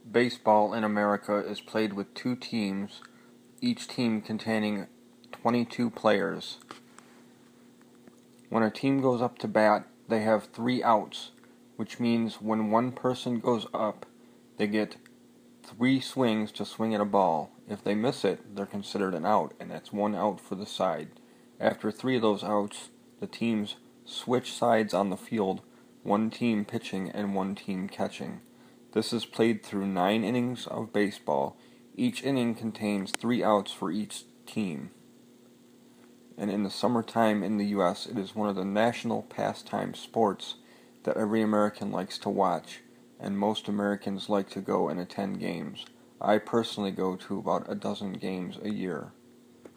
Baseball in America is played with two teams, each team containing 22 players. When a team goes up to bat, they have 3 outs, which means when one person goes up, they get 3 swings to swing at a ball. If they miss it, they're considered an out, and that's 1 out for the side. After 3 of those outs, the teams switch sides on the field, one team pitching and one team catching. This is played through 9 innings of baseball. Each inning contains 3 outs for each team. And in the summertime in the U.S., it is one of the national pastime sports that every American likes to watch, and most Americans like to go and attend games. I personally go to about a dozen games a year.